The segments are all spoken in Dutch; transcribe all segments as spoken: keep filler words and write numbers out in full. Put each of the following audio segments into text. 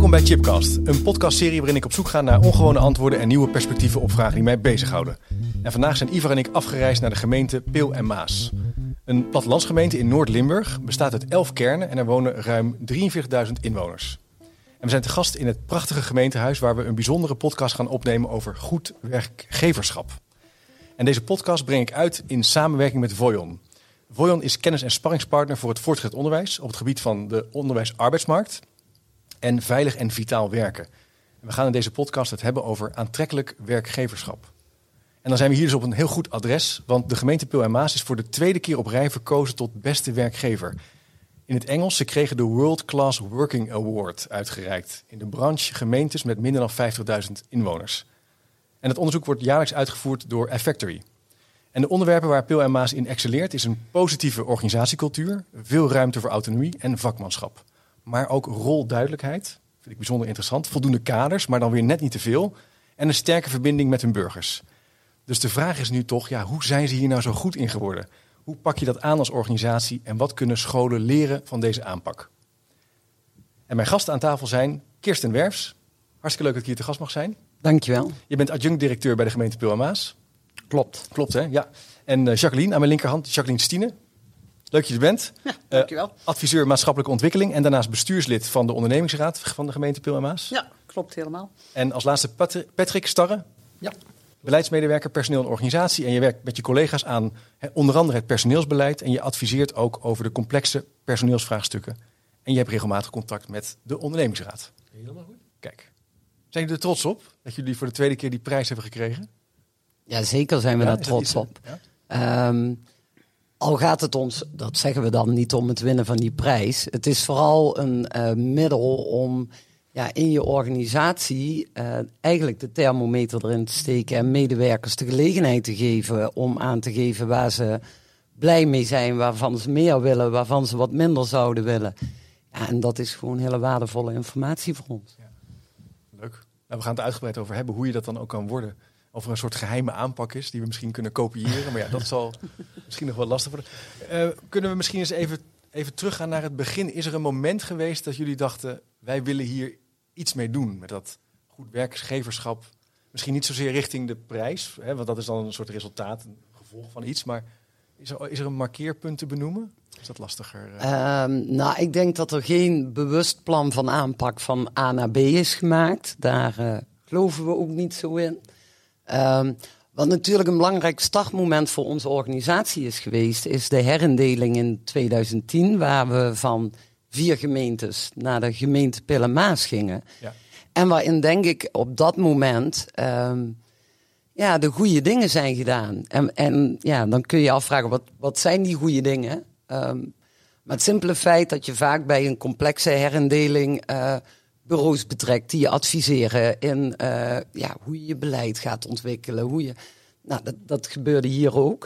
Welkom bij Chipcast, een podcastserie waarin ik op zoek ga naar ongewone antwoorden en nieuwe perspectieven op vragen die mij bezighouden. En vandaag zijn Ivar en ik afgereisd naar de gemeente Peel en Maas. Een plattelandsgemeente in Noord-Limburg bestaat uit elf kernen en er wonen ruim drieënveertigduizend inwoners. En we zijn te gast in het prachtige gemeentehuis waar we een bijzondere podcast gaan opnemen over goed werkgeverschap. En deze podcast breng ik uit in samenwerking met Voyon. Voyon is kennis- en sparringspartner voor het voortgezet onderwijs op het gebied van de onderwijs-arbeidsmarkt en veilig en vitaal werken. En we gaan in deze podcast het hebben over aantrekkelijk werkgeverschap. En dan zijn we hier dus op een heel goed adres, want de gemeente Peel en Maas is voor de tweede keer op rij verkozen tot beste werkgever. In het Engels, ze kregen de World Class Working Award uitgereikt in de branche gemeentes met minder dan vijftigduizend inwoners. En het onderzoek wordt jaarlijks uitgevoerd door Effectory. En de onderwerpen waar Peel en Maas in excelleert is een positieve organisatiecultuur, veel ruimte voor autonomie en vakmanschap. Maar ook rolduidelijkheid, vind ik bijzonder interessant, voldoende kaders, maar dan weer net niet te veel, en een sterke verbinding met hun burgers. Dus de vraag is nu toch, ja, hoe zijn ze hier nou zo goed in geworden? Hoe pak je dat aan als organisatie en wat kunnen scholen leren van deze aanpak? En mijn gasten aan tafel zijn Kirsten Werfs. Hartstikke leuk dat ik hier te gast mag zijn. Dankjewel. Je bent adjunct-directeur bij de gemeente Peel en Maas. Klopt. Klopt, hè? Ja. En uh, Jacqueline aan mijn linkerhand, Jacqueline Stine. Leuk dat je er bent. Ja, dankjewel. Uh, adviseur maatschappelijke ontwikkeling en daarnaast bestuurslid van de ondernemingsraad van de gemeente Peel en Maas. Ja, klopt helemaal. En als laatste Pat- Patrick Starre. Ja. Beleidsmedewerker, personeel en organisatie. En je werkt met je collega's aan he, onder andere het personeelsbeleid. En je adviseert ook over de complexe personeelsvraagstukken. En je hebt regelmatig contact met de ondernemingsraad. Helemaal goed. Kijk, zijn jullie er trots op dat jullie voor de tweede keer die prijs hebben gekregen? Ja, zeker zijn we Ja, daar is trots dat op. Ja? Um, al gaat het ons, dat zeggen we dan, niet om het winnen van die prijs. Het is vooral een uh, middel om ja, in je organisatie uh, eigenlijk de thermometer erin te steken en medewerkers de gelegenheid te geven om aan te geven waar ze blij mee zijn, waarvan ze meer willen, waarvan ze wat minder zouden willen. Ja, en dat is gewoon hele waardevolle informatie voor ons. Ja. Leuk. Nou, we gaan het er uitgebreid over hebben hoe je dat dan ook kan worden. Of er een soort geheime aanpak is die we misschien kunnen kopiëren. Maar ja, dat zal misschien nog wel lastig worden. Uh, kunnen we misschien eens even, even teruggaan naar het begin. Is er een moment geweest dat jullie dachten, wij willen hier iets mee doen met dat goed werkgeverschap? Misschien niet zozeer richting de prijs, hè, want dat is dan een soort resultaat, een gevolg van iets. Maar is er, is er een markeerpunt te benoemen? Is dat lastiger? Uh? Um, nou, ik denk dat er geen bewust plan van aanpak van A naar B is gemaakt. Daar uh, geloven we ook niet zo in. Um, wat natuurlijk een belangrijk startmoment voor onze organisatie is geweest, is de herindeling in tweeduizend tien, waar we van vier gemeentes naar de gemeente Peel en Maas gingen. Ja. En waarin, denk ik, op dat moment um, ja, de goede dingen zijn gedaan. En, en ja, dan kun je je afvragen, wat, wat zijn die goede dingen? Um, maar het simpele feit dat je vaak bij een complexe herindeling uh, bureaus betrekt die je adviseren in uh, ja, hoe je je beleid gaat ontwikkelen. Hoe je, nou, dat, dat gebeurde hier ook.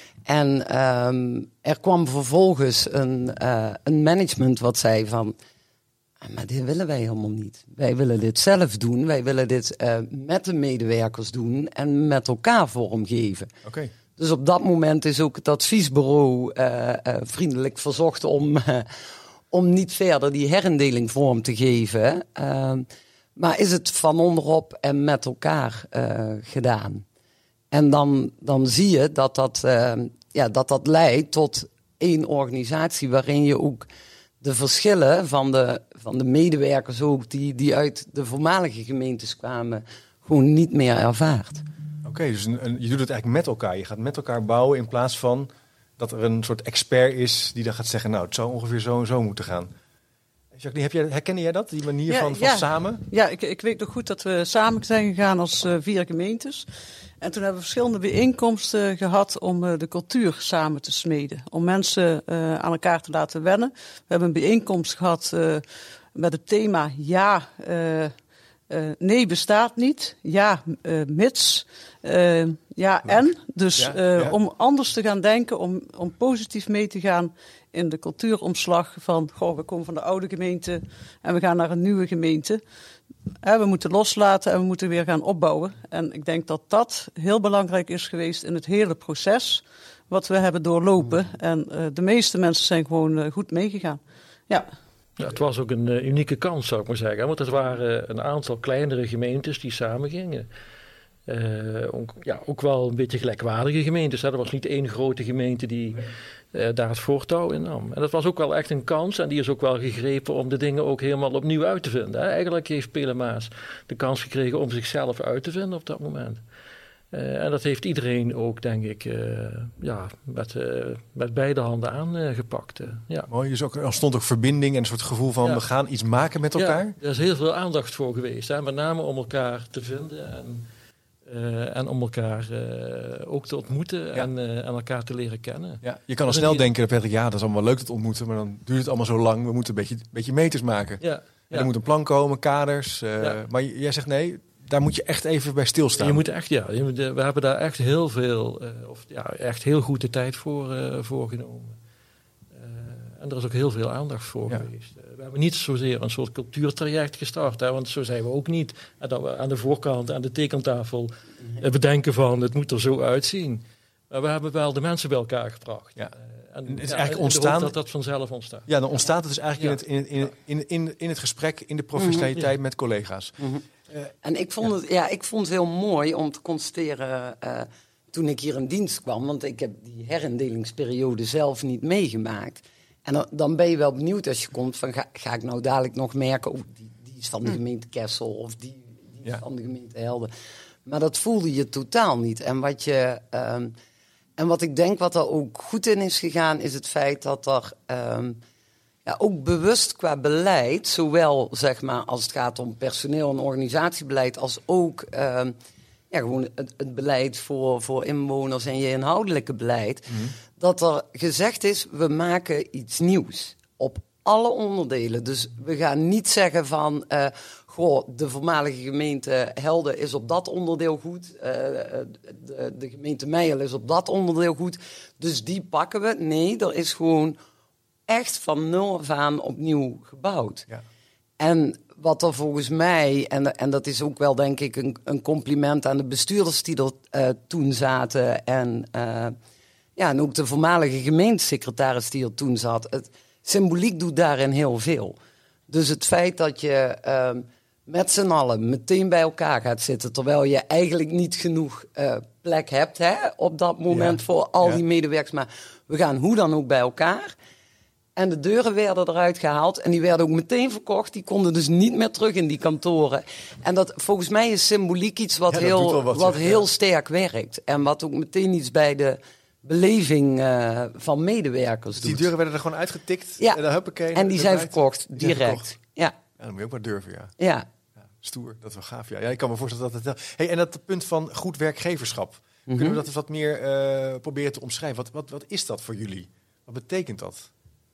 En um, er kwam vervolgens een, uh, een management wat zei van, maar dit willen wij helemaal niet. Wij willen dit zelf doen. Wij willen dit uh, met de medewerkers doen en met elkaar vormgeven. Okay. Dus op dat moment is ook het adviesbureau uh, uh, vriendelijk verzocht om, uh, om niet verder die herindeling vorm te geven. Uh, maar is het van onderop en met elkaar uh, gedaan. En dan, dan zie je dat dat, uh, ja, dat dat leidt tot één organisatie waarin je ook de verschillen van de, van de medewerkers ook die, die uit de voormalige gemeentes kwamen gewoon niet meer ervaart. Oké, okay, dus een, een, je doet het eigenlijk met elkaar. Je gaat met elkaar bouwen in plaats van dat er een soort expert is die dan gaat zeggen, nou, het zou ongeveer zo en zo moeten gaan. Jacqueline, heb jij, herkende jij dat, die manier ja, van, van ja. samen? Ja, ik, ik weet nog goed dat we samen zijn gegaan als uh, vier gemeentes. En toen hebben we verschillende bijeenkomsten gehad om uh, de cultuur samen te smeden. Om mensen uh, aan elkaar te laten wennen. We hebben een bijeenkomst gehad uh, met het thema ja, uh, uh, nee bestaat niet. Ja, uh, mits. Uh, ja, en. Dus ja, uh, ja. om anders te gaan denken, om, om positief mee te gaan in de cultuuromslag van, goh, we komen van de oude gemeente en we gaan naar een nieuwe gemeente. We moeten loslaten en we moeten weer gaan opbouwen. En ik denk dat dat heel belangrijk is geweest in het hele proces wat we hebben doorlopen. En uh, de meeste mensen zijn gewoon uh, goed meegegaan. Ja. Ja, het was ook een uh, unieke kans, zou ik maar zeggen. Want het waren een aantal kleinere gemeentes die samengingen. Uh, ook, ja, ook wel een beetje gelijkwaardige gemeentes. Hè. Er was niet één grote gemeente die uh, daar het voortouw in nam. En dat was ook wel echt een kans. En die is ook wel gegrepen om de dingen ook helemaal opnieuw uit te vinden. Hè. Eigenlijk heeft Peel en Maas de kans gekregen om zichzelf uit te vinden op dat moment. Uh, en dat heeft iedereen ook, denk ik, uh, ja, met, uh, met beide handen aangepakt. Uh, ja. Mooi, dus ook, er ontstond ook verbinding en een soort gevoel van... Ja. we gaan iets maken met elkaar. Ja, er is heel veel aandacht voor geweest. Hè, met name om elkaar te vinden en, uh, en om elkaar uh, ook te ontmoeten ja. en, uh, en elkaar te leren kennen. Ja, je kan al snel denken, Patrick, ja, dat is allemaal leuk te ontmoeten... maar dan duurt het allemaal zo lang, we moeten een beetje, beetje meters maken. Ja. Ja. Er moet een plan komen, kaders. Uh, ja. Maar jij zegt nee... Daar moet je echt even bij stilstaan. Je moet echt, ja. Je moet, we hebben daar echt heel veel, uh, of ja, echt heel goed de tijd voor, uh, voor genomen. Uh, en er is ook heel veel aandacht voor ja. geweest. Uh, we hebben niet zozeer een soort cultuurtraject gestart, hè, want zo zijn we ook niet. En dat we aan de voorkant, aan de tekentafel uh, bedenken van, het moet er zo uitzien. Maar we hebben wel de mensen bij elkaar gebracht. Ja. Uh, en het is ja, eigenlijk ontstaan dat dat vanzelf ontstaat. Ja, dan ontstaat het dus eigenlijk ja. in, het, in, het, in, in, in, in het gesprek, in de professionaliteit mm-hmm. met collega's. Mm-hmm. Uh, en ik vond, ja. Het, ja, ik vond het heel mooi om te constateren uh, toen ik hier in dienst kwam. Want ik heb die herindelingsperiode zelf niet meegemaakt. En dan, dan ben je wel benieuwd als je komt van ga, ga ik nou dadelijk nog merken... Oh, die, die is van de gemeente Kessel of die, die is ja. van de gemeente Helden. Maar dat voelde je totaal niet. En wat, je, um, en wat ik denk wat er ook goed in is gegaan is het feit dat er... Um, Ja, ook bewust qua beleid, zowel zeg maar, als het gaat om personeel- en organisatiebeleid... als ook uh, ja, gewoon het, het beleid voor, voor inwoners en je inhoudelijke beleid... Mm-hmm. dat er gezegd is, we maken iets nieuws op alle onderdelen. Dus we gaan niet zeggen van... Uh, goh, de voormalige gemeente Helden is op dat onderdeel goed... Uh, de, de gemeente Meijel is op dat onderdeel goed, dus die pakken we. Nee, er is gewoon... echt van nul af aan opnieuw gebouwd. Ja. En wat er volgens mij, en, en dat is ook wel denk ik een, een compliment aan de bestuurders die er uh, toen zaten... En, uh, ja, en ook de voormalige gemeentesecretaris die er toen zat. Het symboliek doet daarin heel veel. Dus het feit dat je uh, met z'n allen meteen bij elkaar gaat zitten... terwijl je eigenlijk niet genoeg uh, plek hebt hè, op dat moment ja. voor al ja. die medewerkers... maar we gaan hoe dan ook bij elkaar... En de deuren werden eruit gehaald en die werden ook meteen verkocht. Die konden dus niet meer terug in die kantoren. En dat volgens mij is symboliek iets wat, ja, heel, wat, wat heel ja. sterk werkt. En wat ook meteen iets bij de beleving uh, van medewerkers dus doet. Die deuren werden er gewoon uitgetikt. Ja, en, dan huppakee, en die zijn verkocht, die direct. Zijn verkocht. Ja. Ja, dan moet je ook maar durven, ja. Ja. ja stoer, dat is wel gaaf. Ja, ja ik kan me voorstellen dat het... Hey, en dat punt van goed werkgeverschap. Mm-hmm. Kunnen we dat eens wat meer uh, proberen te omschrijven? Wat, wat, wat is dat voor jullie? Wat betekent dat?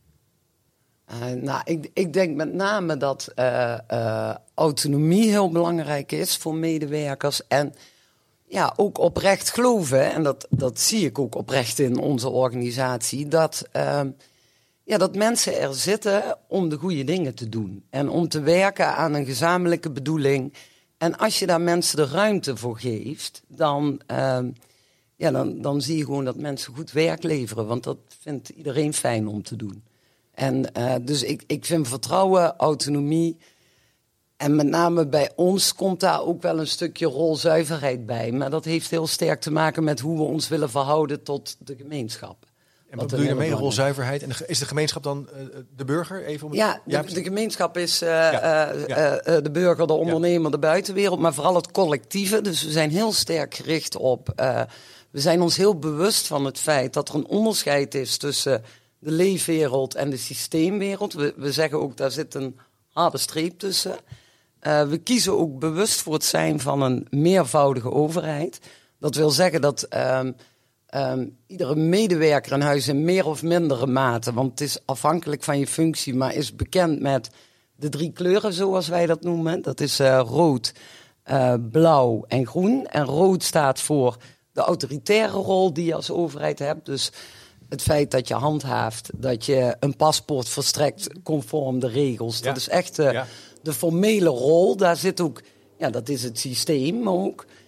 Uh, nou, ik, ik denk met name dat uh, uh, autonomie heel belangrijk is voor medewerkers. En ja, ook oprecht geloven, en dat, dat zie ik ook oprecht in onze organisatie, dat, uh, ja, dat mensen er zitten om de goede dingen te doen. En om te werken aan een gezamenlijke bedoeling. En als je daar mensen de ruimte voor geeft, dan, uh, ja, dan, dan zie je gewoon dat mensen goed werk leveren. Want dat vindt iedereen fijn om te doen. En uh, dus ik, ik vind vertrouwen, autonomie en met name bij ons komt daar ook wel een stukje rolzuiverheid bij. Maar dat heeft heel sterk te maken met hoe we ons willen verhouden tot de gemeenschap. En wat bedoel je daarmee, rolzuiverheid? En de, is de gemeenschap dan uh, de burger? Even om het... Ja, de, ja, de gemeenschap is uh, ja. Uh, ja. Uh, de burger, de ondernemer, ja. de buitenwereld, maar vooral het collectieve. Dus we zijn heel sterk gericht op... Uh, we zijn ons heel bewust van het feit dat er een onderscheid is tussen... de leefwereld en de systeemwereld. We, we zeggen ook, daar zit een harde streep tussen. Uh, we kiezen ook bewust voor het zijn van een meervoudige overheid. Dat wil zeggen dat um, um, iedere medewerker in huis in meer of mindere mate... want het is afhankelijk van je functie, maar is bekend met de drie kleuren, zoals wij dat noemen. Dat is uh, rood, uh, blauw en groen. En rood staat voor de autoritaire rol die je als overheid hebt. Dus... het feit dat je handhaaft, dat je een paspoort verstrekt conform de regels. Ja. Dat is echt uh, ja. de formele rol. Daar zit ook, ja, dat is het systeem ook.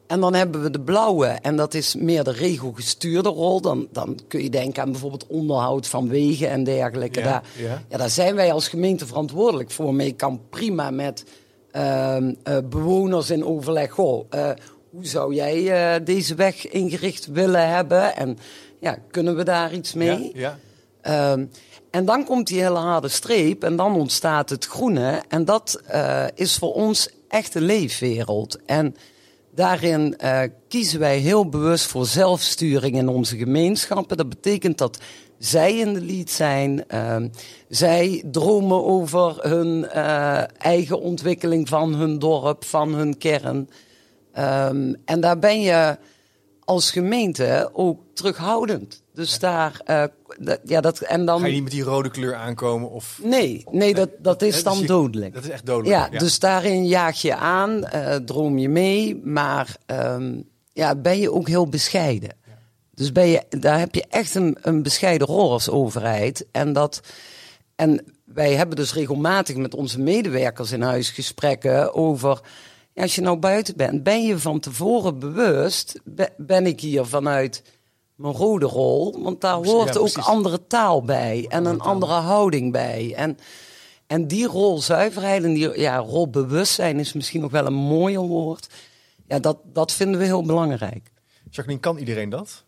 En dan hebben we de blauwe, en dat is meer de regelgestuurde rol. Dan, dan kun je denken aan bijvoorbeeld onderhoud van wegen en dergelijke. Ja, daar, ja. Ja, daar zijn wij als gemeente verantwoordelijk voor. Maar je kan prima met uh, uh, bewoners in overleg. Goh, uh, hoe zou jij uh, deze weg ingericht willen hebben? En ja, kunnen we daar iets mee? Ja, ja. Um, en dan komt die hele harde streep en dan ontstaat het groene. En dat uh, is voor ons echt een leefwereld. En daarin uh, kiezen wij heel bewust voor zelfsturing in onze gemeenschappen. Dat betekent dat zij in de lead zijn. Uh, zij dromen over hun uh, eigen ontwikkeling van hun dorp, van hun kern. Um, en daar ben je als gemeente ook terughoudend. Dus ja. daar, uh, d- ja, dat en dan. Ga je niet met die rode kleur aankomen? Of... Nee, nee, dat, dat is dan dus je, dodelijk. Dat is echt dodelijk. Ja, ja. dus daarin jaag je aan, uh, droom je mee, maar um, ja, ben je ook heel bescheiden. Ja. Dus ben je, daar heb je echt een, een bescheiden rol als overheid. En, dat, en wij hebben dus regelmatig met onze medewerkers in huis gesprekken over. Ja, als je nou buiten bent, ben je van tevoren bewust, be, ben ik hier vanuit mijn rode rol, want daar hoort ja, ook andere taal bij en een andere houding bij. En, en die rolzuiverheid en die ja, rolbewustzijn is misschien nog wel een mooier woord. Ja, dat, dat vinden we heel belangrijk. Jacqueline, kan iedereen dat?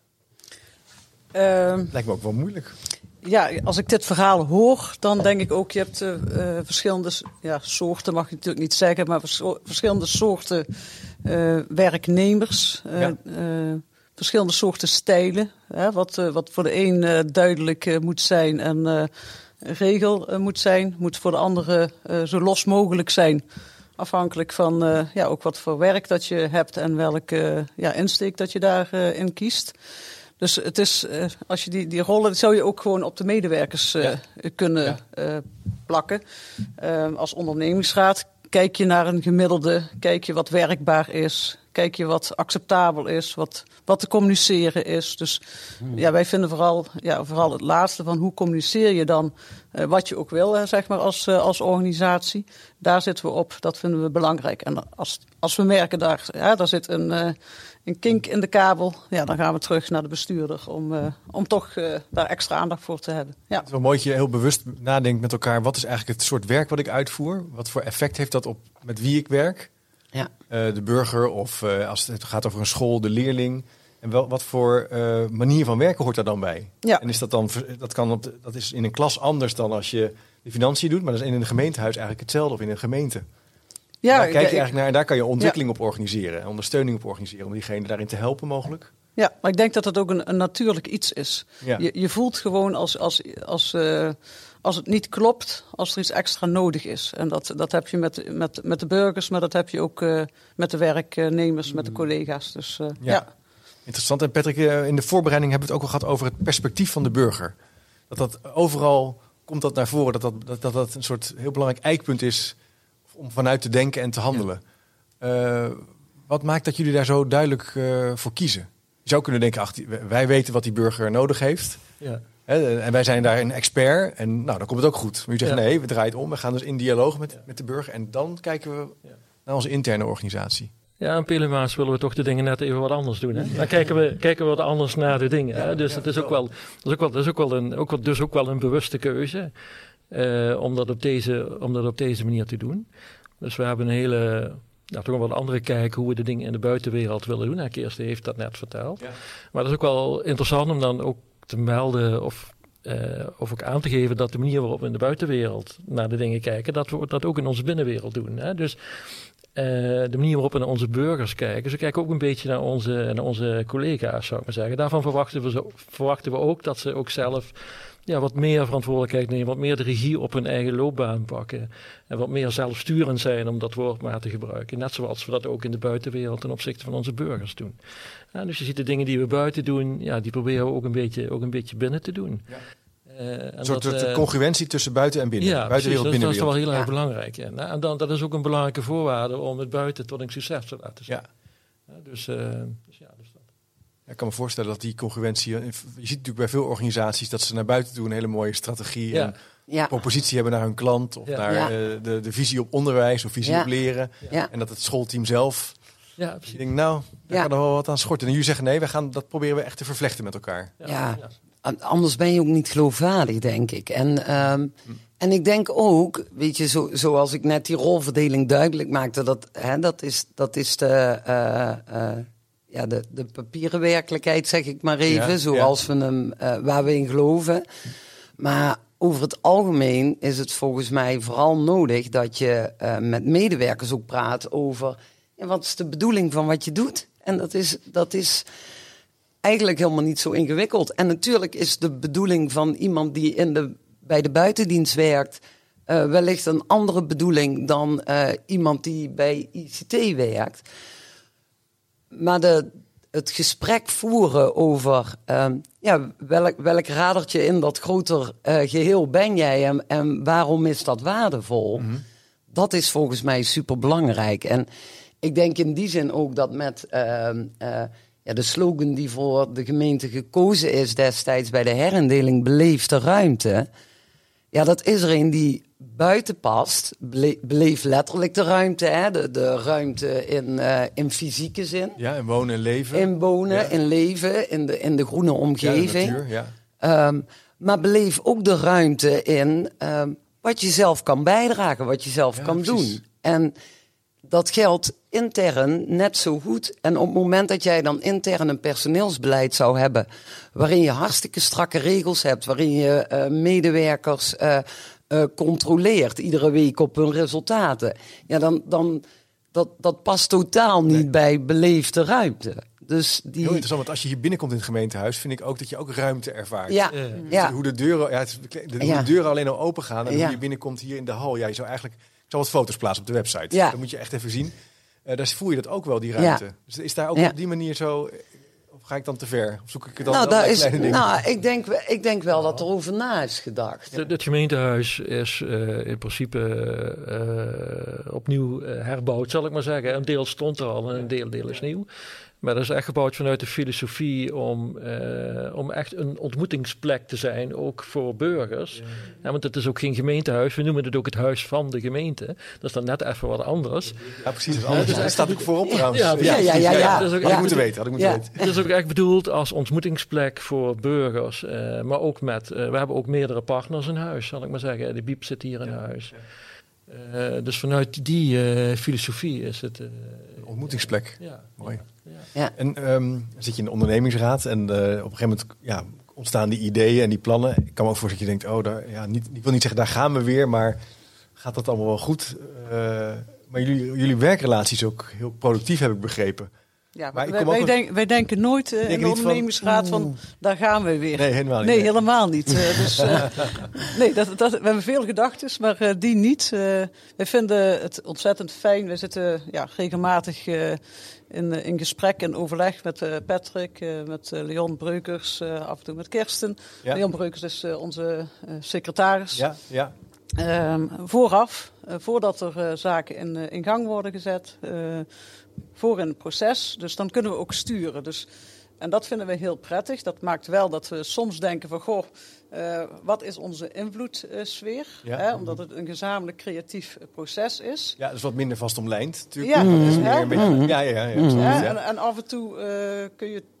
Uh, Lijkt me ook wel moeilijk. Ja, als ik dit verhaal hoor, dan denk ik ook, je hebt uh, uh, verschillende ja, soorten, mag ik natuurlijk niet zeggen, maar vers- verschillende soorten uh, werknemers. Uh, ja. uh, Verschillende soorten stijlen. Hè, wat, uh, wat voor de een uh, duidelijk uh, moet zijn en uh, regel uh, moet zijn, moet voor de andere uh, zo los mogelijk zijn. Afhankelijk van uh, ja, ook wat voor werk dat je hebt en welke uh, ja, insteek dat je daarin uh, in kiest. Dus het is, uh, als je die, die rollen, zou je ook gewoon op de medewerkers uh, ja. kunnen ja. uh, plakken. Uh, als ondernemingsraad kijk je naar een gemiddelde, kijk je wat werkbaar is. Kijk je wat acceptabel is, wat, wat te communiceren is. Dus hmm. ja, wij vinden vooral, ja, vooral het laatste van hoe communiceer je dan uh, wat je ook wil, uh, zeg maar, als, uh, als organisatie. Daar zitten we op, dat vinden we belangrijk. En als, als we merken, daar, ja, daar zit een, uh, een kink in de kabel, ja, dan gaan we terug naar de bestuurder om, uh, om toch uh, daar extra aandacht voor te hebben. Ja. Het is wel mooi dat je heel bewust nadenkt met elkaar, wat is eigenlijk het soort werk wat ik uitvoer? Wat voor effect heeft dat op met wie ik werk? Ja. Uh, de burger of uh, als het gaat over een school, de leerling. En wel, wat voor uh, manier van werken hoort daar dan bij? Ja. En is dat dan, dat, kan op de, dat is in een klas anders dan als je de financiën doet, maar dat is in een gemeentehuis eigenlijk hetzelfde of in een gemeente. Ja, daar kijk je ja, eigenlijk naar en daar kan je ontwikkeling ja. op organiseren, ondersteuning op organiseren om diegene daarin te helpen mogelijk. Ja, maar ik denk dat dat ook een, een natuurlijk iets is. Ja. Je, je voelt gewoon als, als, als, uh, als het niet klopt, als er iets extra nodig is. En dat, dat heb je met, met, met de burgers, maar dat heb je ook uh, met de werknemers, met de collega's. Dus, uh, ja. ja. Interessant. En Patrick, in de voorbereiding hebben we het ook al gehad over het perspectief van de burger. Dat dat overal komt dat naar voren, dat dat, dat, dat, dat een soort heel belangrijk eikpunt is om vanuit te denken en te handelen. Ja. Uh, wat maakt dat jullie daar zo duidelijk uh, voor kiezen? Je zou kunnen denken, ach, die, wij weten wat die burger nodig heeft. Ja. Hè, en wij zijn daar een expert. En nou, dan komt het ook goed. Maar u zegt, ja. nee, we draaien het om. We gaan dus in dialoog met, ja. met de burger. En dan kijken we ja. naar onze interne organisatie. Ja, in Peel en Maas willen we toch de dingen net even wat anders doen. Hè? Dan kijken we, kijken we wat anders naar de dingen. Hè? Dus dat is ook wel, dat is ook wel, dat is ook wel een, ook, dus ook wel een bewuste keuze. Uh, om, dat op deze, om dat op deze manier te doen. Dus we hebben een hele... Nou, toch wel een andere kijk hoe we de dingen in de buitenwereld willen doen. Nou, Kirsten heeft dat net verteld. Ja. Maar dat is ook wel interessant om dan ook te melden of, uh, of ook aan te geven dat de manier waarop we in de buitenwereld naar de dingen kijken, dat we dat ook in onze binnenwereld doen. Hè? Dus uh, de manier waarop we naar onze burgers kijken. Dus we kijken ook een beetje naar onze, naar onze collega's, zou ik maar zeggen. Daarvan verwachten we, zo, verwachten we ook dat ze ook zelf ja, wat meer verantwoordelijkheid nemen, wat meer de regie op hun eigen loopbaan pakken. En wat meer zelfsturend zijn, om dat woord maar te gebruiken. Net zoals we dat ook in de buitenwereld ten opzichte van onze burgers doen. Ja, dus je ziet de dingen die we buiten doen, ja, die proberen we ook een beetje, ook een beetje binnen te doen. Ja. Uh, en een soort dat, uh, congruentie tussen buiten en binnen. Ja, buitenwereld, precies, dat, dat is wel heel erg ja. belangrijk. Ja. Nou, en dan, dat is ook een belangrijke voorwaarde om het buiten tot een succes te laten zijn. Ja. Ja, dus, uh, dus ja, dus dat. Ik kan me voorstellen dat die congruentie... Je ziet natuurlijk bij veel organisaties dat ze naar buiten toe een hele mooie strategie ja. en ja. propositie hebben naar hun klant. Of ja. naar ja. Uh, de, de visie op onderwijs of visie ja. op leren. Ja. En dat het schoolteam zelf Ja, precies. Je denkt, nou, daar Ja. kan er wel wat aan schorten. En jullie zeggen, nee, we gaan, dat proberen we echt te vervlechten met elkaar. Ja, Ja. ja. An- Anders ben je ook niet geloofwaardig, denk ik. En, ehm, en ik denk ook, weet je, zo, zoals ik net die rolverdeling duidelijk maakte, dat, hè, dat, is, dat is de, eh, eh, ja, de, de papieren werkelijkheid, zeg ik maar even, Ja, zoals we hem, eh, waar we in geloven. Maar over het algemeen is het volgens mij vooral nodig dat je eh, met medewerkers ook praat over, ja, wat is de bedoeling van wat je doet? En dat is, dat is eigenlijk helemaal niet zo ingewikkeld. En natuurlijk is de bedoeling van iemand die in de, bij de buitendienst werkt uh, wellicht een andere bedoeling dan uh, iemand die bij I C T werkt. Maar de, het gesprek voeren over um, ja, welk, welk radertje in dat groter uh, geheel ben jij en, en waarom is dat waardevol? Mm-hmm. Dat is volgens mij superbelangrijk. En ik denk in die zin ook dat met uh, uh, ja, de slogan die voor de gemeente gekozen is destijds bij de herindeling, beleefde ruimte. Ja, dat is er een die buiten past. Bele- beleef letterlijk de ruimte, hè? De, de ruimte in, uh, in fysieke zin. Ja, in wonen en leven. In wonen, ja. in leven, in de, in de groene omgeving. Ja, de natuur, ja. Um, maar beleef ook de ruimte in um, wat je zelf kan bijdragen, wat je zelf ja, kan precies. doen. En dat geldt intern net zo goed. En op het moment dat jij dan intern een personeelsbeleid zou hebben, waarin je hartstikke strakke regels hebt, waarin je uh, medewerkers uh, uh, controleert iedere week op hun resultaten, ja, dan, dan dat, dat past totaal niet nee. bij beleefde ruimte. Dus die... Heel interessant, want als je hier binnenkomt in het gemeentehuis, vind ik ook dat je ook ruimte ervaart. Ja, uh, ja. Hoe de deuren, ja, het, de, hoe ja. de deuren alleen al open gaan en ja. hoe je binnenkomt hier in de hal. Ja, je zou eigenlijk, ik zal wat foto's plaatsen op de website. Ja. Dat moet je echt even zien. Uh, daar voel je dat ook wel, die ruimte. Ja. Dus is daar ook ja. op die manier zo, of ga ik dan te ver? Of zoek ik het dan nou, wel bij is, kleine dingen? Nou, ik denk, ik denk wel dat er over na is gedacht. Het, het gemeentehuis is uh, in principe uh, opnieuw uh, herbouwd, zal ik maar zeggen. Een deel stond er al en een deel, deel is nieuw. Maar dat is echt gebouwd vanuit de filosofie om, uh, om echt een ontmoetingsplek te zijn, ook voor burgers. Ja, ja. Ja, want het is ook geen gemeentehuis, we noemen het ook het huis van de gemeente. Dat is dan net even wat anders. Ja, precies. Dat, anders. Ja, dat staat ook voorop trouwens. Ja, ja, ja. ja, ja, ja. Dat had ik moeten weten. Had ik moeten ja. weten. Het is ook echt bedoeld als ontmoetingsplek voor burgers. Uh, maar ook met, uh, we hebben ook meerdere partners in huis, zal ik maar zeggen. De Biep zit hier in ja, huis. Ja. Uh, dus vanuit die uh, filosofie is het... Uh, ontmoetingsplek. Ja. Mooi. Ja. Ja. En um, zit je in de ondernemingsraad en uh, op een gegeven moment ja, ontstaan die ideeën en die plannen. Ik kan me ook voorstellen dat je denkt, oh, daar, ja, niet, ik wil niet zeggen daar gaan we weer, maar gaat dat allemaal wel goed? Uh, maar jullie, jullie werkrelatie is ook heel productief, heb ik begrepen. Ja, maar wij, wij, ook... denk, wij denken nooit uh, denk in de ondernemingsraad van, van, daar gaan we weer. Nee, helemaal niet. Nee, helemaal niet. Uh, dus, uh, nee, dat, dat, we hebben veel gedachten, maar uh, die niet. Uh, wij vinden het ontzettend fijn. We zitten ja, regelmatig uh, in, in gesprek en overleg met uh, Patrick, uh, met uh, Leon Breukers, uh, af en toe met Kirsten. Ja. Leon Breukers is uh, onze uh, secretaris. Ja, ja. Um, vooraf, uh, voordat er uh, zaken in, uh, in gang worden gezet, uh, voor in het proces. Dus dan kunnen we ook sturen. Dus, en dat vinden we heel prettig. Dat maakt wel dat we soms denken van, goh, uh, wat is onze invloedssfeer? Ja. Hè, omdat het een gezamenlijk creatief proces is. Ja, dus wat minder vast omlijnd natuurlijk. Ja, mm-hmm. dus, meer hè? een beetje, ja, ja, ja. Mm-hmm. ja. En, en af en toe uh, kun je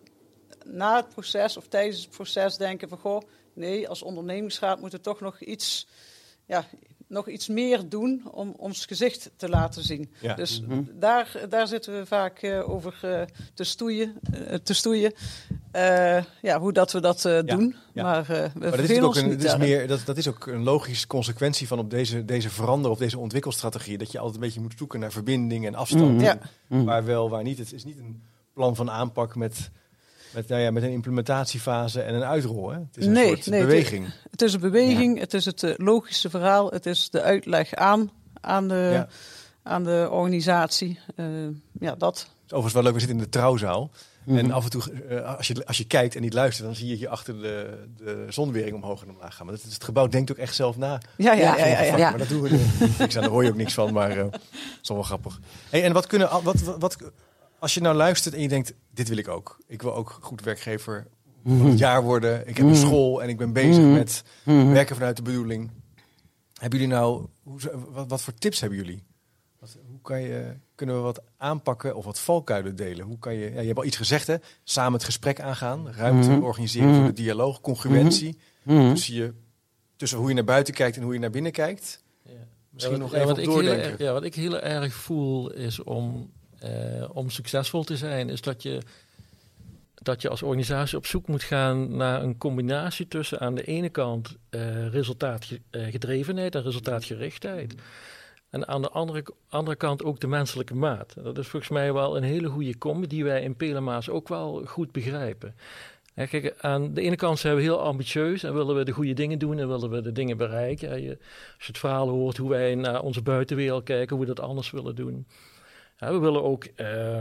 na het proces of tijdens het proces denken van, goh, nee, als ondernemingsraad moeten we toch nog iets... Ja, nog iets meer doen om ons gezicht te laten zien. Ja. Dus mm-hmm. daar, daar zitten we vaak uh, over uh, te stoeien. Uh, te stoeien. Uh, ja, hoe dat we dat uh, ja. doen. Ja. Maar, uh, we maar dat is ook een, niet is meer, dat, dat is ook een logische consequentie van op deze, deze verander- of deze ontwikkelstrategie. Dat je altijd een beetje moet zoeken naar verbinding en afstand. Mm-hmm. Ja. Mm-hmm. Waar wel, waar niet. Het is niet een plan van aanpak met... Met, nou ja, met een implementatiefase en een uitrol. Hè? Het is een nee, soort nee, beweging. Het, het is een beweging, ja. Het is het uh, logische verhaal, het is de uitleg aan, aan, de, ja. aan de organisatie. Uh, ja, dat. Het is overigens wel leuk, we zitten in de trouwzaal. Mm-hmm. En af en toe, uh, als, je, als je kijkt en niet luistert, dan zie je hier achter de, de zonwering omhoog en omlaag gaan. Maar het, het gebouw denkt ook echt zelf na. Ja, ja, ja. ja, ja, ja. Maar dat doen we niet. Niks aan, daar hoor je ook niks van, maar uh, dat is wel grappig. Hey, en wat kunnen... Wat, wat, wat, als je nou luistert en je denkt, dit wil ik ook. Ik wil ook goed werkgever van mm-hmm. het jaar worden. Ik heb een school en ik ben bezig mm-hmm. met mm-hmm. werken vanuit de bedoeling. Hebben jullie nou, hoe, wat, wat voor tips hebben jullie? Wat, hoe kan je, kunnen we wat aanpakken of wat valkuilen delen? Hoe kan je, ja, je hebt al iets gezegd, hè? Samen het gesprek aangaan, ruimte Mm-hmm. organiseren Mm-hmm. voor de dialoog, congruentie. Mm-hmm. Tussen, je, tussen hoe je naar buiten kijkt en hoe je naar binnen kijkt. Ja. Misschien ja, wat, nog even ja, op wat ik heel doordenken. erg- ja, wat ik heel erg voel is om, uh, om succesvol te zijn, is dat je, dat je als organisatie op zoek moet gaan naar een combinatie tussen aan de ene kant uh, resultaatgedrevenheid en resultaatgerichtheid. En aan de andere, andere kant ook de menselijke maat. Dat is volgens mij wel een hele goede combi die wij in Peel en Maas ook wel goed begrijpen. Ja, kijk, aan de ene kant zijn we heel ambitieus en willen we de goede dingen doen en willen we de dingen bereiken. Ja, je, als je het verhaal hoort hoe wij naar onze buitenwereld kijken, hoe we dat anders willen doen. Ja, we willen ook uh,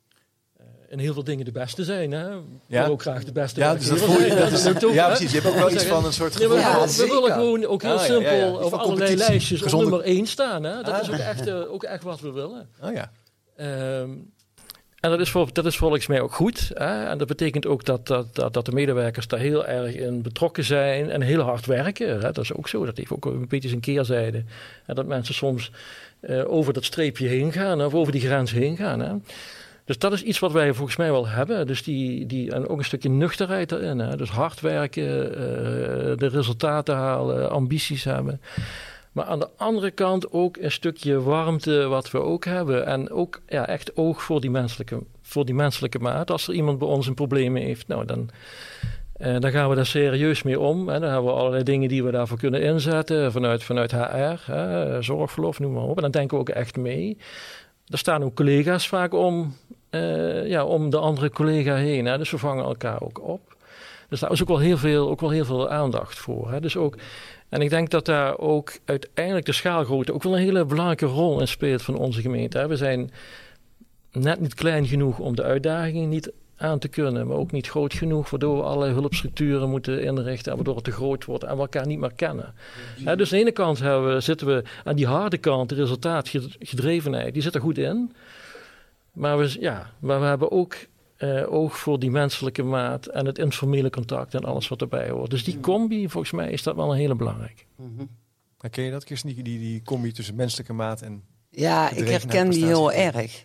in heel veel dingen de beste zijn. Hè? We Ja. willen ook graag de beste Ja, dus dat werkgever voel je, zijn. dat is, lukt ook, ja, hè? precies. Je hebt ook wel iets van een soort Nee, gevoel. we, Ja, willen, we zeker. willen gewoon ook heel Ah, ja, simpel ja, ja. Iets op van allerlei competitie. lijstjes Gezonde- op nummer één staan. Hè? Dat Ah. is ook echt, uh, ook echt wat we willen. Oh ja. Um, en dat is, vol, dat is volgens mij ook goed. Hè? En dat betekent ook dat, dat, dat, dat de medewerkers daar heel erg in betrokken zijn en heel hard werken. Hè? Dat is ook zo. Dat heeft ook een beetje zijn keerzijde. En dat mensen soms uh, over dat streepje heen gaan of over die grens heen gaan. Hè? Dus dat is iets wat wij volgens mij wel hebben. Dus die, die, en ook een stukje nuchterheid erin. Hè? Dus hard werken, uh, de resultaten halen, ambities hebben. Maar aan de andere kant ook een stukje warmte wat we ook hebben. En ook ja, echt oog voor die, menselijke, voor die menselijke maat. Als er iemand bij ons een probleem heeft, nou dan, uh, dan gaan we daar serieus mee om. En dan hebben we allerlei dingen die we daarvoor kunnen inzetten. Vanuit, vanuit H R, hè, zorgverlof, noem maar op. En dan denken we ook echt mee. Er staan ook collega's vaak om, uh, ja, om de andere collega heen. Hè. Dus we vangen elkaar ook op. Dus daar is ook wel heel veel, ook wel heel veel aandacht voor. Hè. Dus ook... En ik denk dat daar ook uiteindelijk de schaalgrootte ook wel een hele belangrijke rol in speelt van onze gemeente. We zijn net niet klein genoeg om de uitdagingen niet aan te kunnen, maar ook niet groot genoeg, waardoor we allerlei hulpstructuren moeten inrichten en waardoor het te groot wordt en we elkaar niet meer kennen. Ja, dus aan de ene kant hebben we, zitten we aan die harde kant, de resultaatgedrevenheid, die zit er goed in. Maar we, ja, maar we hebben ook Uh, oog voor die menselijke maat en het informele contact en alles wat erbij hoort. Dus die combi, volgens mij is dat wel een hele belangrijke. Mm-hmm. Ken je dat, Kirsten, die, die, die combi tussen menselijke maat en... Ja, ik herken die heel erg.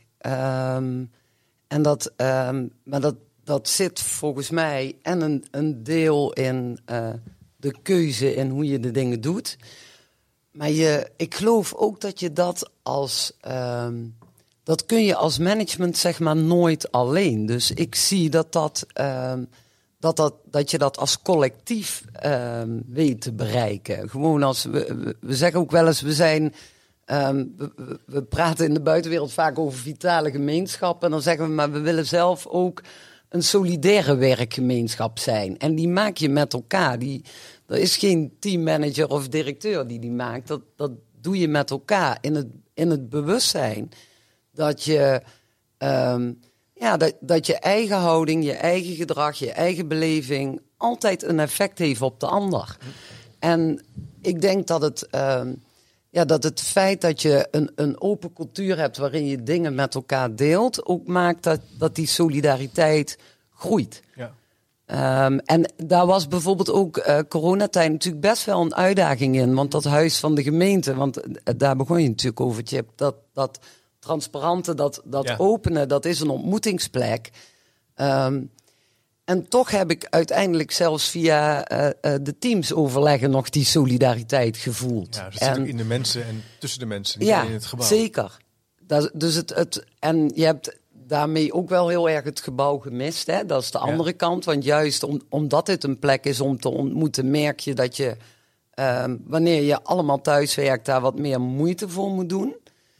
Um, en dat, um, maar dat, dat zit volgens mij en een, een deel in uh, de keuze in hoe je de dingen doet. Maar je, ik geloof ook dat je dat als... Um, Dat kun je als management zeg maar nooit alleen. Dus ik zie dat, dat, um, dat, dat, dat je dat als collectief um, weet te bereiken. Gewoon als we, we, we zeggen ook wel eens, we zijn... Um, we, we praten in de buitenwereld vaak over vitale gemeenschappen. En dan zeggen we, maar we willen zelf ook een solidaire werkgemeenschap zijn. En die maak je met elkaar. Die, er is geen teammanager of directeur die die maakt. Dat, dat doe je met elkaar in het, in het bewustzijn... Dat je, um, ja, dat, dat je eigen houding, je eigen gedrag, je eigen beleving altijd een effect heeft op de ander. En ik denk dat het, um, ja, dat het feit dat je een, een open cultuur hebt waarin je dingen met elkaar deelt, ook maakt dat, dat die solidariteit groeit. Ja. Um, en daar was bijvoorbeeld ook uh, coronatijd natuurlijk best wel een uitdaging in. Want dat huis van de gemeente, want uh, daar begon je natuurlijk over, Chip, dat... dat transparante, dat, dat ja. openen, dat is een ontmoetingsplek. Um, en toch heb ik uiteindelijk zelfs via uh, uh, de teams overleggen nog die solidariteit gevoeld. Ja, dus het zit ook in de mensen en tussen de mensen, niet ja, in het gebouw. Zeker. Dat, dus het, het, en je hebt daarmee ook wel heel erg het gebouw gemist. Hè? Dat is de andere ja. kant. Want juist om, omdat dit een plek is om te ontmoeten, merk je dat je, um, wanneer je allemaal thuis werkt, daar wat meer moeite voor moet doen.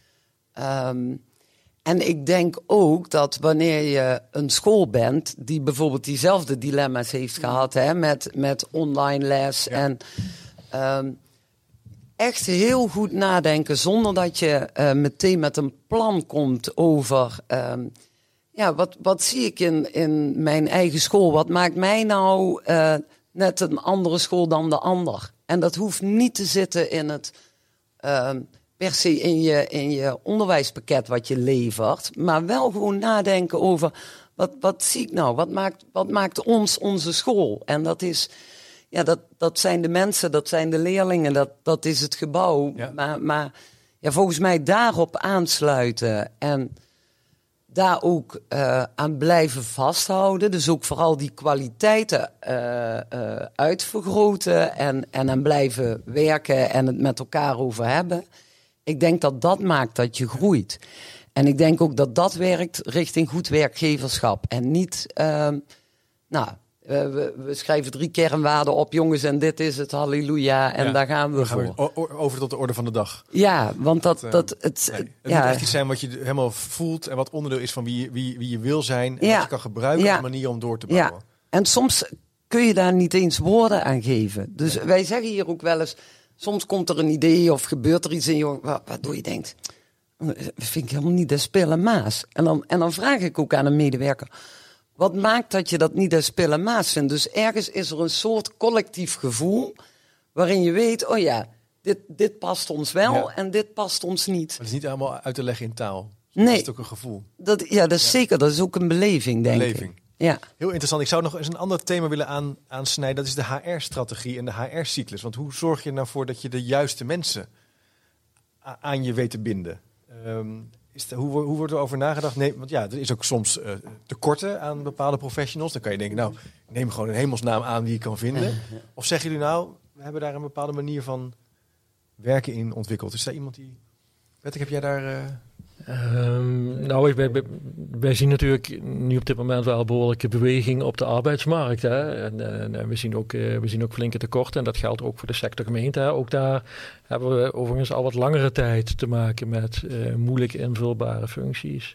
Um, en ik denk ook dat wanneer je een school bent die bijvoorbeeld diezelfde dilemma's heeft gehad, hè, met, met online les ja. en um, echt heel goed nadenken zonder dat je uh, meteen met een plan komt over um, ja, wat, wat zie ik in, in mijn eigen school? Wat maakt mij nou uh, net een andere school dan de ander? En dat hoeft niet te zitten in het um, per se in je, in je onderwijspakket wat je levert, maar wel gewoon nadenken over wat, wat zie ik nou? Wat maakt, wat maakt ons onze school? En dat is, ja, dat, dat zijn de mensen, dat zijn de leerlingen, dat, dat is het gebouw. Ja. Maar, maar ja, volgens mij daarop aansluiten en daar ook uh, aan blijven vasthouden. Dus ook vooral die kwaliteiten uh, uh, uitvergroten en, en aan blijven werken en het met elkaar over hebben. Ik denk dat dat maakt dat je groeit. En ik denk ook dat dat werkt richting goed werkgeverschap. En niet, uh, nou, uh, we, we schrijven drie kernwaarden op, jongens, en dit is het, halleluja, en ja, daar gaan we dan gaan voor. We over tot de orde van de dag. Ja, want dat... dat, uh, dat het, nee, het ja. moet echt iets zijn wat je helemaal voelt en wat onderdeel is van wie, wie, wie je wil zijn. En ja. wat je kan gebruiken ja. als manier om door te bouwen. Ja. En soms kun je daar niet eens woorden aan geven. Dus ja. wij zeggen hier ook wel eens, soms komt er een idee of gebeurt er iets in je, waardoor je denkt, dat vind ik helemaal niet de spille maas. En dan, en dan vraag ik ook aan een medewerker, wat maakt dat je dat niet de spille maas vindt? Dus ergens is er een soort collectief gevoel waarin je weet, oh ja, dit, dit past ons wel ja. en dit past ons niet. Maar het is niet allemaal uit te leggen in taal. Nee. Dat is ook een gevoel. Dat, ja, dat is ja. zeker. Dat is ook een beleving, denk beleving. ik. Ja. Heel interessant. Ik zou nog eens een ander thema willen aan, aansnijden. Dat is de H R-strategie en de H R-cyclus. Want hoe zorg je er nou voor dat je de juiste mensen a- aan je weet te binden? Um, is de, hoe, hoe wordt er over nagedacht? Nee, want ja, er is ook soms uh, tekorten aan bepaalde professionals. Dan kan je denken, nou, neem gewoon een hemelsnaam aan die je kan vinden. Of zeggen jullie nou, we hebben daar een bepaalde manier van werken in ontwikkeld. Is daar iemand die... Wettek, heb jij daar... Uh... Um, nou, wij, wij, wij zien natuurlijk nu op dit moment wel behoorlijke beweging op de arbeidsmarkt. Hè? En, en we, zien ook, uh, we zien ook flinke tekorten en dat geldt ook voor de sector gemeente. Hè? Ook daar hebben we overigens al wat langere tijd te maken met uh, moeilijk invulbare functies.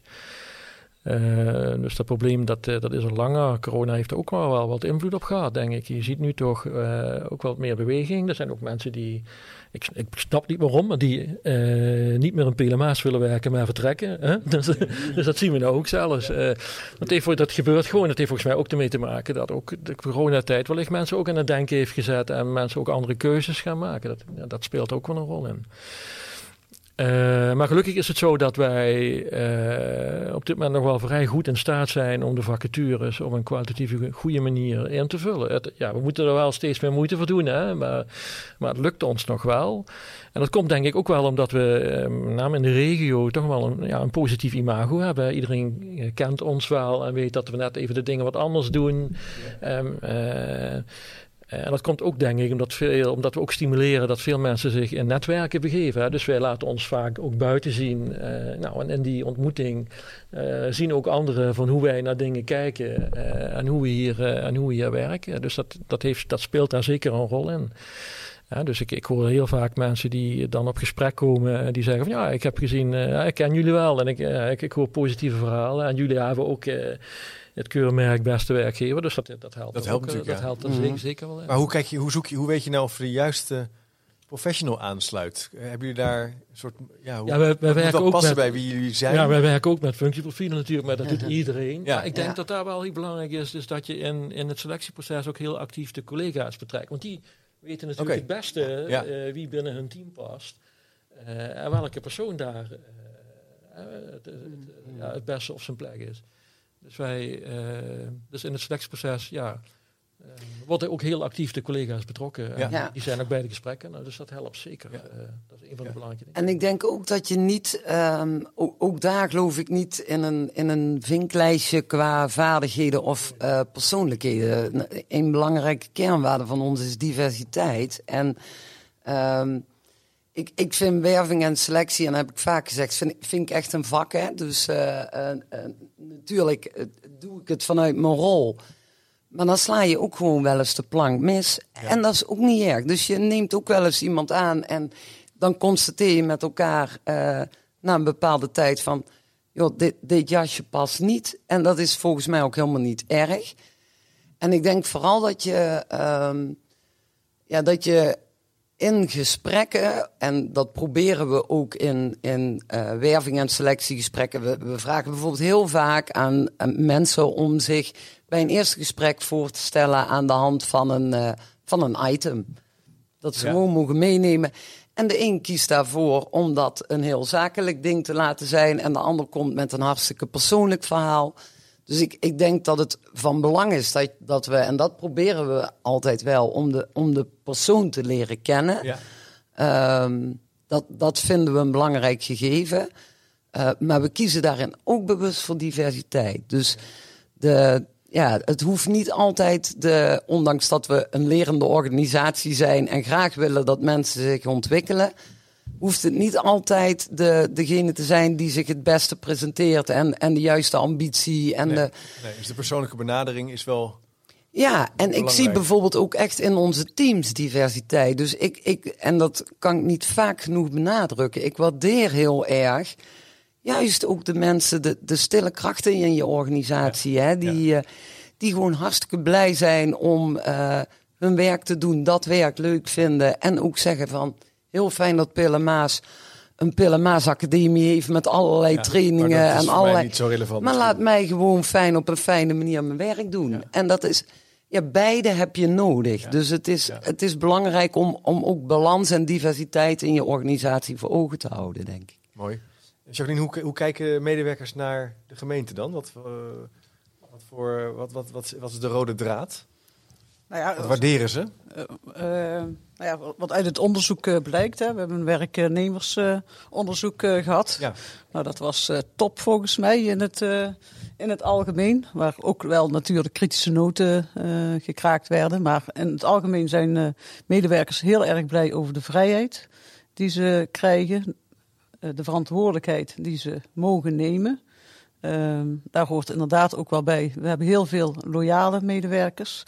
Uh, dus dat probleem dat, uh, dat is al langer. Corona heeft er ook wel, wel wat invloed op gehad, denk ik. Je ziet nu toch uh, ook wat meer beweging. Er zijn ook mensen die, ik, ik snap niet waarom, maar die uh, niet meer in P L M A's willen werken, maar vertrekken. Hè? Dus, dus dat zien we nou ook zelfs. Uh, dat, heeft, dat gebeurt gewoon. Dat heeft volgens mij ook ermee te maken dat ook de coronatijd wellicht mensen ook aan het denken heeft gezet en mensen ook andere keuzes gaan maken. Dat, ja, dat speelt ook wel een rol in. Uh, maar gelukkig is het zo dat wij uh, op dit moment nog wel vrij goed in staat zijn om de vacatures op een kwalitatieve goede manier in te vullen. Het, ja, we moeten er wel steeds meer moeite voor doen, hè? Maar, maar het lukt ons nog wel. En dat komt denk ik ook wel omdat we uh, met name in de regio toch wel een, ja, een positief imago hebben. Iedereen uh, kent ons wel en weet dat we net even de dingen wat anders doen. Ja. Um, uh, En dat komt ook, denk ik, omdat, veel, omdat we ook stimuleren dat veel mensen zich in netwerken begeven. Hè. Dus wij laten ons vaak ook buiten zien. Uh, nou, en in die ontmoeting uh, zien ook anderen van hoe wij naar dingen kijken uh, en, hoe we hier, uh, en hoe we hier werken. Dus dat, dat, heeft, dat speelt daar zeker een rol in. Ja, dus ik, ik hoor heel vaak mensen die dan op gesprek komen en die zeggen van ja, ik heb gezien, uh, ik ken jullie wel en ik, uh, ik, ik hoor positieve verhalen. En jullie hebben ook... Uh, het keurmerk beste werkgever, dus dat, dat helpt. Dat helpt ook, natuurlijk, dat ja. helpt er Mm-hmm. zeker, zeker wel in. Maar hoe kijk je, hoe zoek je, hoe weet je nou of de juiste professional aansluit? Hebben jullie daar een soort, ja, hoe, ja, wij, wij werken ook passen met, bij wie jullie zijn? Ja, wij werken ook met functieprofielen natuurlijk, maar dat doet iedereen. Ja. Maar ik denk Ja. dat daar wel heel belangrijk is, is dat je in, in het selectieproces ook heel actief de collega's betrekt, want die weten natuurlijk Okay. het beste Ja. uh, wie binnen hun team past uh, en welke persoon daar uh, uh, het, het, ja, het beste op zijn plek is. Dus wij, uh, dus in het selectieproces, ja, uh, worden ook heel actief de collega's betrokken. Ja. En Ja. Die zijn ook bij de gesprekken, nou, dus dat helpt zeker. Ja. Uh, dat is een van Ja. de belangrijke dingen. En ik denk ook dat je niet, um, ook, ook daar geloof ik niet in een, in een vinklijstje qua vaardigheden of uh, persoonlijkheden. Een belangrijke kernwaarde van ons is diversiteit. En um, ik, ik vind werving en selectie, en dat heb ik vaak gezegd, vind, vind ik echt een vak. Hè? Dus uh, uh, uh, natuurlijk uh, doe ik het vanuit mijn rol. Maar dan sla je ook gewoon wel eens de plank mis. Ja. En dat is ook niet erg. Dus je neemt ook wel eens iemand aan en dan constateer je met elkaar uh, na een bepaalde tijd van, joh, dit, dit jasje past niet. En dat is volgens mij ook helemaal niet erg. En ik denk vooral dat je, um, ja, dat je in gesprekken, en dat proberen we ook in, in uh, werving- en selectiegesprekken. We, we vragen bijvoorbeeld heel vaak aan, aan mensen om zich bij een eerste gesprek voor te stellen aan de hand van een, uh, van een item. Dat ze ja. gewoon mogen meenemen. En de een kiest daarvoor om dat een heel zakelijk ding te laten zijn. En de ander komt met een hartstikke persoonlijk verhaal. Dus ik, ik denk dat het van belang is dat, dat we, en dat proberen we altijd wel, om de, om de persoon te leren kennen. Ja. Um, dat, dat vinden we een belangrijk gegeven. Uh, maar we kiezen daarin ook bewust voor diversiteit. Dus de, ja, het hoeft niet altijd, de, ondanks dat we een lerende organisatie zijn en graag willen dat mensen zich ontwikkelen, hoeft het niet altijd de, degene te zijn die zich het beste presenteert en, en de juiste ambitie. En nee, de, nee, dus de persoonlijke benadering is wel... Ja, en belangrijk. Ik zie bijvoorbeeld ook echt in onze teams diversiteit. Dus ik, ik, en dat kan ik niet vaak genoeg benadrukken. Ik waardeer heel erg juist ook de mensen, de, de stille krachten in je organisatie. Ja. Hè, die, ja. uh, die gewoon hartstikke blij zijn om uh, hun werk te doen, dat werk leuk vinden. En ook zeggen van, heel fijn dat Pil en Maas een Pil en Maas academie heeft met allerlei ja, trainingen. Maar dat is en voor allerlei. mij niet zo relevant. Maar laat mij gewoon fijn op een fijne manier mijn werk doen. Ja. En dat is, ja, beide heb je nodig. Ja. Dus het is, ja. het is belangrijk om, om ook balans en diversiteit in je organisatie voor ogen te houden, denk ik. Mooi. Jacqueline, hoe, hoe kijken medewerkers naar de gemeente dan? Wat, uh, wat, voor, wat, wat, wat, wat is de rode draad? Nou ja, wat waarderen ze? Uh, uh, nou ja, wat uit het onderzoek uh, blijkt, hè, we hebben een werknemersonderzoek uh, uh, gehad. Ja. Nou, dat was uh, top volgens mij in het, uh, in het algemeen. Waar ook wel natuurlijk kritische noten uh, gekraakt werden. Maar in het algemeen zijn uh, medewerkers heel erg blij over de vrijheid die ze krijgen. Uh, de verantwoordelijkheid die ze mogen nemen. Uh, daar hoort inderdaad ook wel bij. We hebben heel veel loyale medewerkers.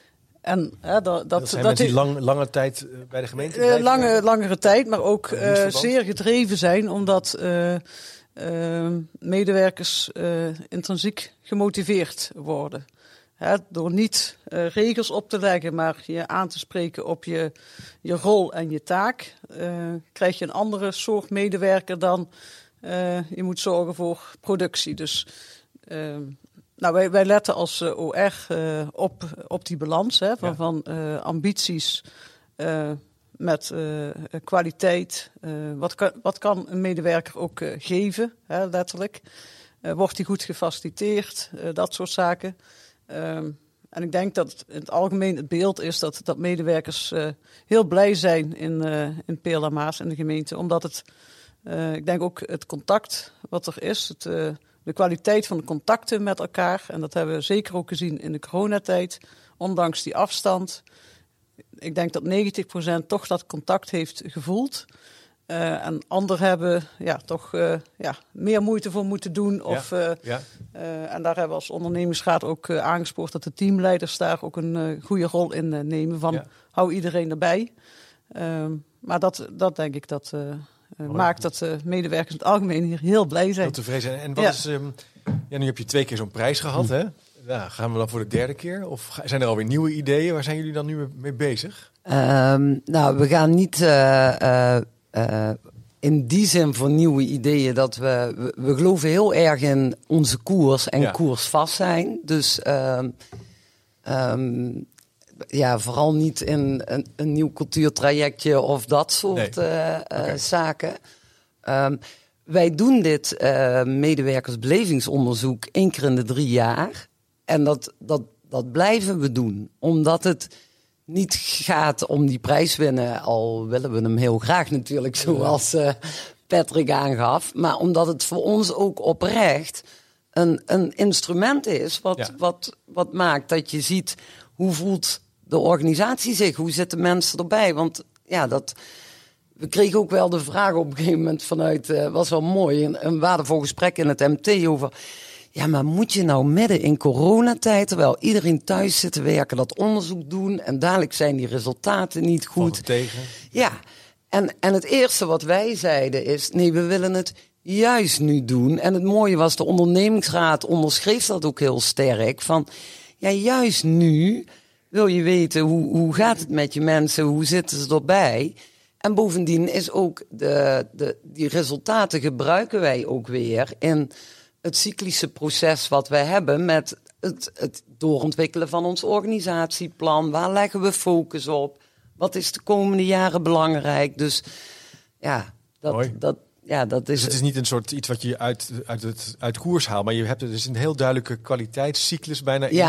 En, hè, dat, dat zijn dat mensen die lang, lange tijd bij de gemeente uh, lange, langere tijd, maar ook uh, uh, zeer gedreven zijn, omdat uh, uh, medewerkers uh, intrinsiek gemotiveerd worden. Hè, door niet uh, regels op te leggen, maar je aan te spreken op je, je rol en je taak, uh, krijg je een andere soort medewerker dan uh, je moet zorgen voor productie. Dus uh, Nou, wij, wij letten als uh, O R uh, op, op die balans hè, van, ja. van uh, ambities uh, met uh, kwaliteit. Uh, wat, kan, wat kan een medewerker ook uh, geven, hè, letterlijk? Uh, wordt hij goed gefaciliteerd? Uh, dat soort zaken. Um, en ik denk dat in het algemeen het beeld is dat, dat medewerkers uh, heel blij zijn in, uh, in Peel en Maas en de gemeente. Omdat het, uh, ik denk ook het contact wat er is, het... Uh, De kwaliteit van de contacten met elkaar. En dat hebben we zeker ook gezien in de coronatijd. Ondanks die afstand. Ik denk dat negentig procent toch dat contact heeft gevoeld. Uh, en anderen hebben ja, toch uh, ja, meer moeite voor moeten doen. Of, uh, ja. uh, en daar hebben we als ondernemingsraad ook uh, aangespoord dat de teamleiders daar ook een uh, goede rol in uh, nemen. Van ja. hou iedereen erbij. Uh, maar dat, dat denk ik dat... Uh, Uh, maakt dat uh, medewerkers in het algemeen hier heel blij zijn. Heel tevreden zijn. En wat ja. is, um, ja, nu heb je twee keer zo'n prijs gehad, hm. hè? Ja, gaan we dan voor de derde keer? Of zijn er alweer nieuwe ideeën? Waar zijn jullie dan nu mee bezig? Um, nou, we gaan niet uh, uh, uh, in die zin voor nieuwe ideeën. Dat we, we, we geloven heel erg in onze koers en ja. koersvast zijn. Dus... Um, um, Ja, vooral niet in een, een nieuw cultuurtrajectje of dat soort nee. uh, okay. uh, zaken. Um, wij doen dit uh, medewerkersbelevingsonderzoek één keer in de drie jaar. En dat, dat, dat blijven we doen. Omdat het niet gaat om die prijs winnen. Al willen we hem heel graag natuurlijk, zoals uh, Patrick aangaf. Maar omdat het voor ons ook oprecht een, een instrument is. Wat, ja. wat, wat maakt dat je ziet hoe voelt... de organisatie zich, hoe zitten mensen erbij? Want ja, dat, we kregen ook wel de vraag op een gegeven moment vanuit, uh, was wel mooi, een, een waardevol gesprek in het M T over, ja, maar moet je nou midden in coronatijd, terwijl iedereen thuis zit te werken, dat onderzoek doen en dadelijk zijn die resultaten niet goed. Tegen. Ja, en, en het eerste wat wij zeiden is, nee, we willen het juist nu doen. En het mooie was, de ondernemingsraad onderschreef dat ook heel sterk, van ja, juist nu... wil je weten, hoe, hoe gaat het met je mensen? Hoe zitten ze erbij? En bovendien is ook de, de, die resultaten gebruiken wij ook weer in het cyclische proces wat wij hebben met het, het doorontwikkelen van ons organisatieplan. Waar leggen we focus op? Wat is de komende jaren belangrijk? Dus ja, dat, dat, ja, dat is... Dus het is niet een soort iets wat je uit, uit, het, uit koers haalt, maar je hebt er dus een heel duidelijke kwaliteitscyclus bijna in. Ja.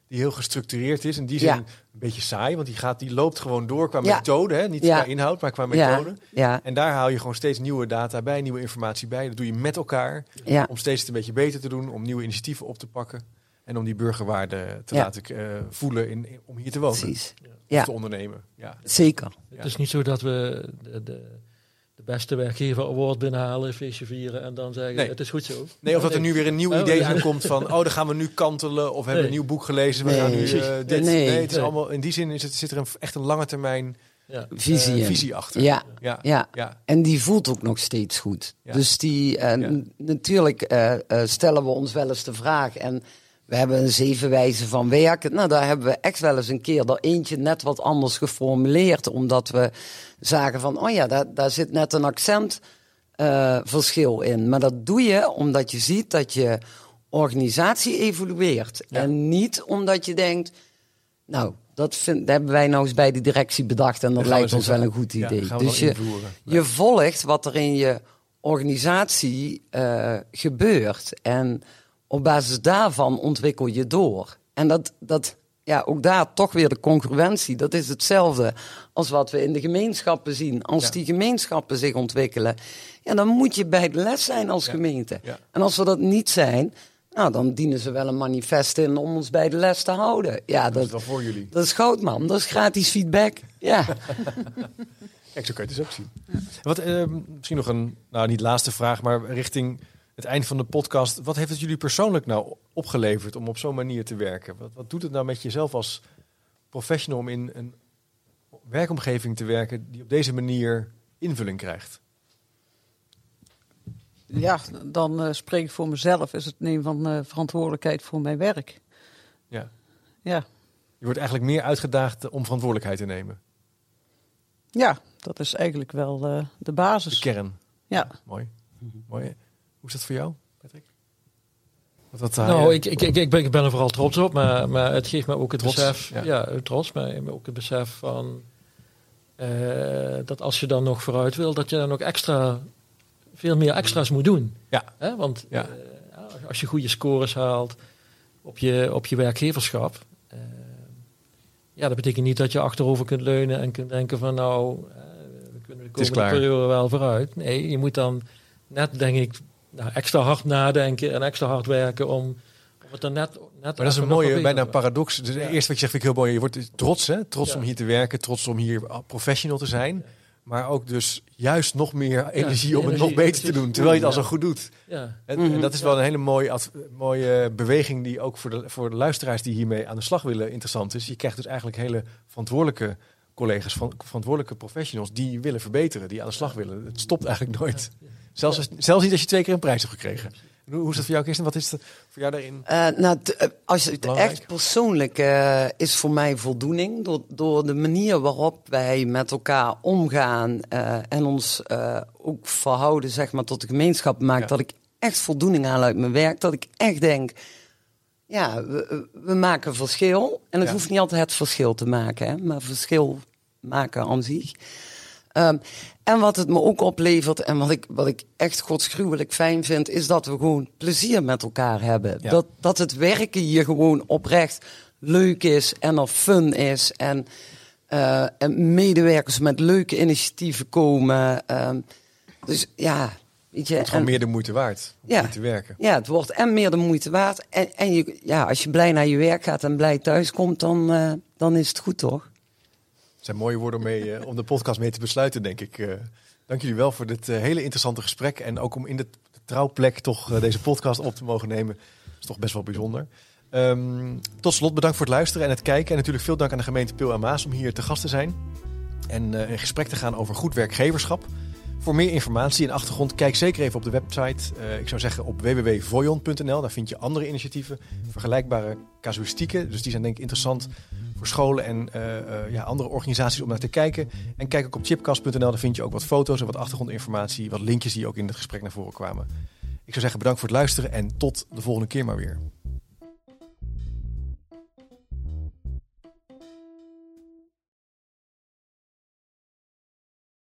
die heel gestructureerd is. In die zin Ja. een beetje saai, want die, gaat, die loopt gewoon door qua Ja. methode. Hè? Niet Ja. qua inhoud, maar qua Ja, methode. ja, En daar haal je gewoon steeds nieuwe data bij, nieuwe informatie bij. Dat doe je met elkaar ja. om steeds het een beetje beter te doen, om nieuwe initiatieven op te pakken. En om die burgerwaarde te Ja. laten uh, voelen in, in- om hier te wonen. Precies. Of Ja. te ondernemen. Ja. Zeker. Het is niet zo dat we de, de, de beste werkgever award binnenhalen, feestje vieren en dan zeggen Nee. het is goed zo. Nee, of dat er nu weer een nieuw Oh, idee nee. aankomt van, oh, dan gaan we nu kantelen. Of we hebben Nee. een nieuw boek gelezen, we Nee. gaan nu uh, dit. Nee. Nee, het is Nee. allemaal, in die zin is het, zit er een, echt een lange termijn Ja. Visie. uh, in. visie achter. Ja, Ja. ja. Ja. En die voelt ook nog steeds goed. Ja. Dus die, eh, Ja. n- natuurlijk eh, eh, stellen we ons wel eens de vraag. En we hebben een zeven wijzen van werken. Nou, daar hebben we echt wel eens een keer er eentje net wat anders geformuleerd. Omdat we zagen van, oh ja, daar, daar zit net een accentverschil in. Maar dat doe je omdat je ziet dat je organisatie evolueert. Ja. En niet omdat je denkt, nou, dat, vind, dat hebben wij nou eens bij de directie bedacht. En dat Dan gaan we lijkt ons eens wel een even- goed ja, idee. gaan we Dus wel je, invoeren. je volgt wat er in je organisatie eh, gebeurt. En op basis daarvan ontwikkel je door. En dat, dat, ja, ook daar toch weer de congruentie. Dat is hetzelfde als wat we in de gemeenschappen zien. Als Ja. die gemeenschappen zich ontwikkelen, ja, dan moet je bij de les zijn als Ja. gemeente. Ja. En als we dat niet zijn, nou, dan dienen ze wel een manifest in om ons bij de les te houden. Ja, Dat is dat, wel voor jullie. dat is goud, man. Dat is gratis feedback. Ja. Kijk, zo kan je het dus ook zien. En Wat, eh, misschien nog een, nou niet laatste vraag, maar richting het eind van de podcast. Wat heeft het jullie persoonlijk nou opgeleverd om op zo'n manier te werken? Wat, wat doet het nou met jezelf als professional om in een werkomgeving te werken die op deze manier invulling krijgt? Ja, dan uh, spreek ik voor mezelf. Is het nemen van uh, verantwoordelijkheid voor mijn werk. Ja. Ja. Je wordt eigenlijk meer uitgedaagd om verantwoordelijkheid te nemen. Ja, dat is eigenlijk wel uh, de De basis. kern. Ja. Mooi. Mooi. Hoe is dat voor jou, Patrick? Wat, wat, uh, Nou, ja. ik, ik, ik, ik, ben, ik ben er vooral trots op, maar, maar het geeft me ook het Trots, besef, ja. ja, trots, maar ook het besef van uh, dat als je dan nog vooruit wil, dat je dan ook extra, veel meer extra's moet doen. Ja. Hè? Want Ja. uh, als je goede scores haalt op je, op je werkgeverschap, uh, ja, dat betekent niet dat je achterover kunt leunen en kunt denken van nou, uh, we kunnen de komende klaar. periode wel vooruit. Nee, je moet dan net, denk ik, nou, extra hard nadenken en extra hard werken om, om het dan net, net Maar dat is een even nog mooie, wat bijna een beter te paradox. Dus Ja. Eerst wat je zegt vind ik heel mooi. Je wordt trots, hè? Trots Ja. om hier te werken, trots om hier professional te zijn. Maar ook dus juist nog meer energie om het energie, nog beter te precies. doen. Terwijl je het al Ja. zo goed doet. Ja. En, Mhm. en dat is wel een hele mooie, ad- mooie beweging die ook voor de, voor de luisteraars die hiermee aan de slag willen interessant is. Je krijgt dus eigenlijk hele verantwoordelijke collega's, van, verantwoordelijke professionals die willen verbeteren, die aan de slag willen. Het stopt eigenlijk nooit. Zelfs, als, zelfs niet als je twee keer een prijs hebt gekregen. En hoe, hoe is dat voor jou, Kirsten? Wat is het voor jou daarin? Uh, nou, t- uh, als je het Belangrijk. echt persoonlijk uh, is voor mij voldoening door, door de manier waarop wij met elkaar omgaan uh, en ons uh, ook verhouden, zeg maar, tot de gemeenschap maakt, Ja. dat ik echt voldoening haal uit mijn werk. Dat ik echt denk, ja, we, we maken verschil. En het Ja. hoeft niet altijd het verschil te maken, hè, maar verschil maken aan zich. Um, en wat het me ook oplevert en wat ik, wat ik echt godsgruwelijk fijn vind, is dat we gewoon plezier met elkaar hebben. Ja. Dat, dat het werken hier gewoon oprecht leuk is en er fun is. En, uh, en medewerkers met leuke initiatieven komen. Um, dus ja, weet je. Het is gewoon en- meer de moeite waard om Ja. hier te werken. ja, het wordt en meer de moeite waard. En, en je, ja, als je blij naar je werk gaat en blij thuis komt, dan, uh, dan is het goed, toch? Het zijn mooie woorden om, mee, uh, om de podcast mee te besluiten, denk ik. Uh, dank jullie wel voor dit uh, hele interessante gesprek. En ook om in de, de trouwplek toch uh, deze podcast op te mogen nemen. Dat is toch best wel bijzonder. Um, tot slot bedankt voor het luisteren en het kijken. En natuurlijk veel dank aan de gemeente Peel en Maas om hier te gast te zijn. En uh, in gesprek te gaan over goed werkgeverschap. Voor meer informatie en achtergrond, kijk zeker even op de website. Uh, ik zou zeggen op w w w punt voyon punt n l. Daar vind je andere initiatieven, vergelijkbare casuïstieken. Dus die zijn denk ik interessant voor scholen en uh, uh, ja, andere organisaties om naar te kijken. En kijk ook op chipcast punt n l. Daar vind je ook wat foto's en wat achtergrondinformatie. Wat linkjes die ook in het gesprek naar voren kwamen. Ik zou zeggen bedankt voor het luisteren en tot de volgende keer maar weer.